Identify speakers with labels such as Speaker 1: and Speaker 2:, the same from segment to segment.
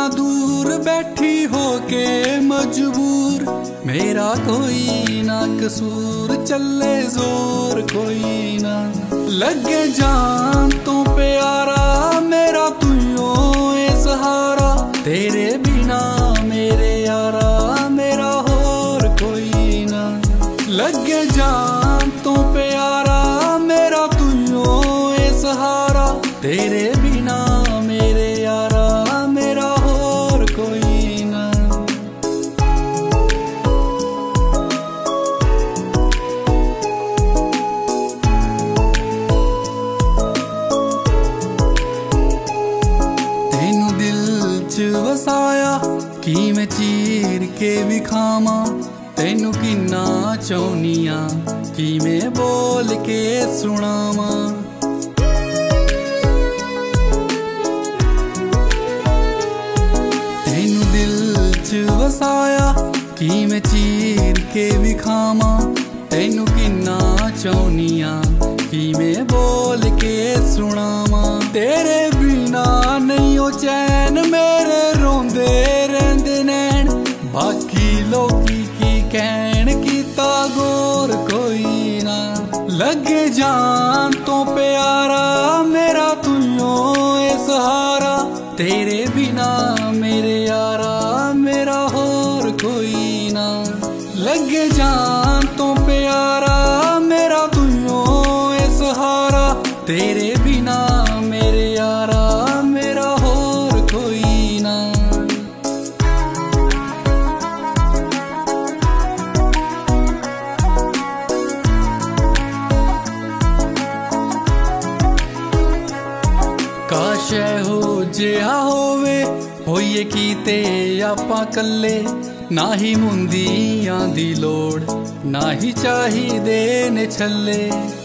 Speaker 1: दूर बैठी होके मजबूर, मेरा कोई ना कसूर, चले जोर कोई ना लगे जान तो प्यारा, मेरा तुझो ए सहारा, तेरे बिना मेरे यारा मेरा होर कोई ना लगे जान तो प्यारा, मेरा तुझो ए सहारा, तेरे बिना मेरे यारा मेरा होर कोई ना। तेनू दिल च वसाया कि मैं चीर के भी खावा, तेनू किन्ना चाहनिया कि मैं बोल के सुनावा, तेनू दिल च वसाया कि मैं चीर के भी खावा, तेनू किन्ना चाहनिया कि मैं बोल के सुनावा, तेरे बिना नहीं हो चैन मेरे रोंदे रहंदे नैन, बाकी लोकी की कहन कीता गौर कोई ना लगे जान तो प्यारा, मेरा तुझो ए सहारा, तेरे बिना मेरे यारा मेरा होर कोई ना लगे जान तो प्यारा, मेरा तुझो ए सहारा, तेरे बिना मेरे यारा मेरा होर कोई ना। काश हो जिहा होवे होइए कीते आपां कल्ले, ना ही मुंदियां दी लोड़ ना ही चाहिदे ने छल्ले,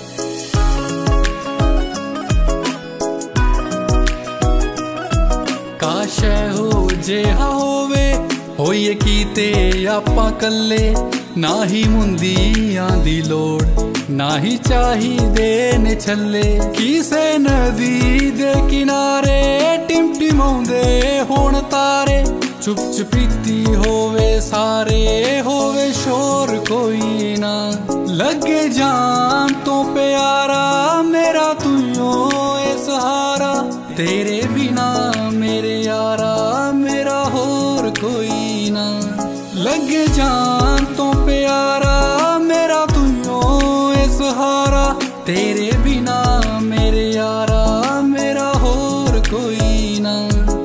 Speaker 1: काश हो जिहा होवे होइए कीते आपां कल्ले, ना ही मुंदियां दी लोड़ ना ही चाहिदे ने छल्ले, किसे नदी दे किनारे टिमटिमाउंदे होण तारे, चुप चुपीती होवे सारे होवे शोर कोई ना लगे जान तो प्यारा, मेरा तुझो ए सहारा, तेरे बिना मेरे यारा मेरा होर कोई ना लगे जान तो प्यारा, मेरा तुझो ए सहारा, तेरे बिना मेरे यारा मेरा होर कोई ना।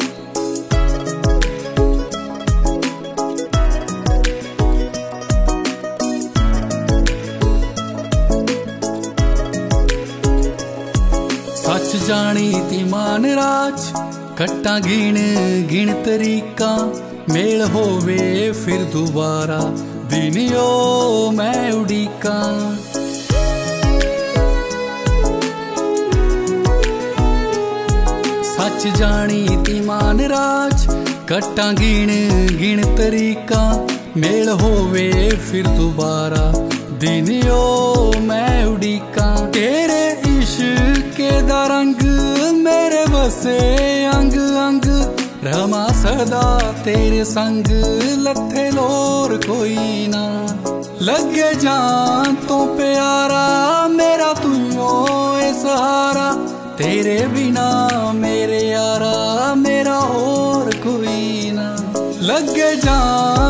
Speaker 1: सच जानी ती मान राज कट्टा गिण गिण तरीका, मेल होवे फिर दोबारा दिन यो मैं उड़ीका, सच जानी ती मान राज कट्टा गिण गिण तरीका, मेल होवे फिर दोबारा दिन यो मैं उड़ीका, तेरे इश्क दा रंग मेरे बसे अंग अंग, रमा सदा तेरे संग लथे लोर कोई ना लगे जान तो प्यारा, मेरा तुझो ए सहारा, तेरे बिना मेरे यारा मेरा होर कोई ना लगे जान